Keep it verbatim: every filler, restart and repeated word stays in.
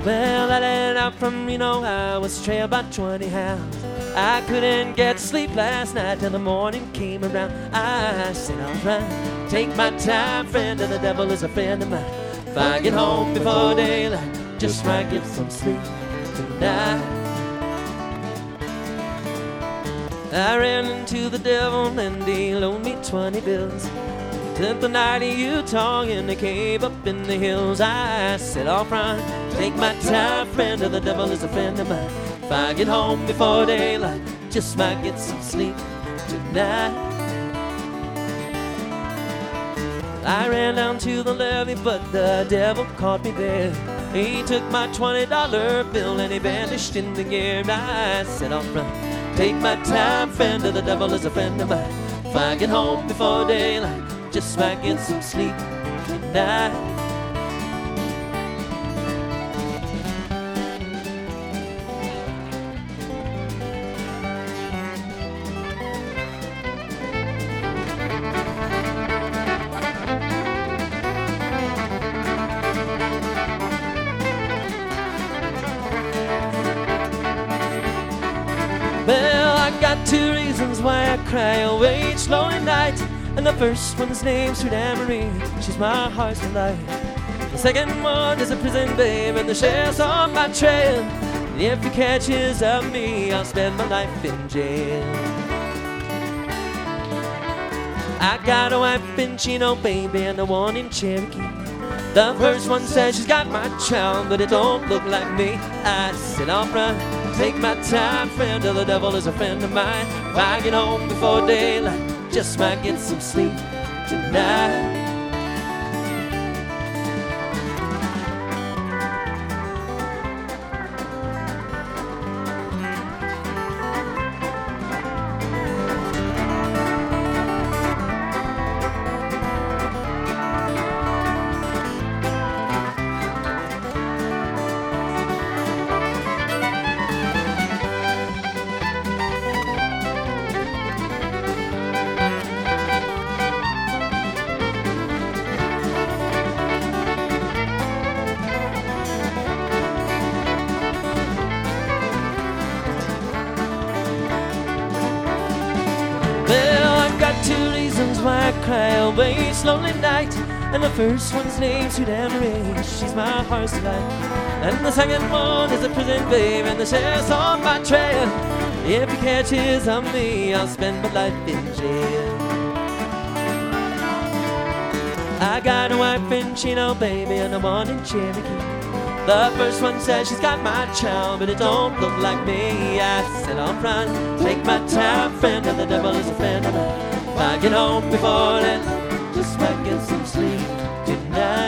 Well, I let out from Reno, I was trailed by twenty hounds. I couldn't get sleep last night till the morning came around. I said, alright, take my time, friend, and the devil is a friend of mine. If I get home before daylight, just might get some sleep tonight. I ran into the devil and he loaned me twenty bills. Took the night in Utah in the cave up in the hills. I said, alright, take my time, friend, and the devil is a friend of mine. If I get home before daylight, just might get some sleep tonight. I ran down to the levee, but the devil caught me there. He took my twenty dollar bill and he vanished in the air. I said, alright, take my time, friend, and the devil is a friend of mine. If I get home before daylight, just might get some sleep tonight. Well, I got two reasons why I cry away each lonely night. And the first one's named Sweet Anne-Marie, she's my heart's delight. The second one is a prison babe, and the sheriff's on my trail. And if he catches up me, I'll spend my life in jail. I got a wife in Chino, baby, and a one in Cherokee. The first one says she's got my child, but it don't look like me. I said, alright, take my time, friend, till the devil is a friend of mine. If I get home before daylight, just might get some sleep tonight. Two reasons why I cry away each lonely night. And the first one's named Sweet Anne-Marie, she's my heart's delight. And the second one is a prison babe, and the sheriff's on my trail. If he catches on me, I'll spend my life in jail. I got a wife in Chino, baby, and a one in Cherokee. The first one says she's got my child, but it don't look like me. I said, alright, take my time, friend, and the devil is a friend of mine. If I get home before then, just might get some sleep tonight.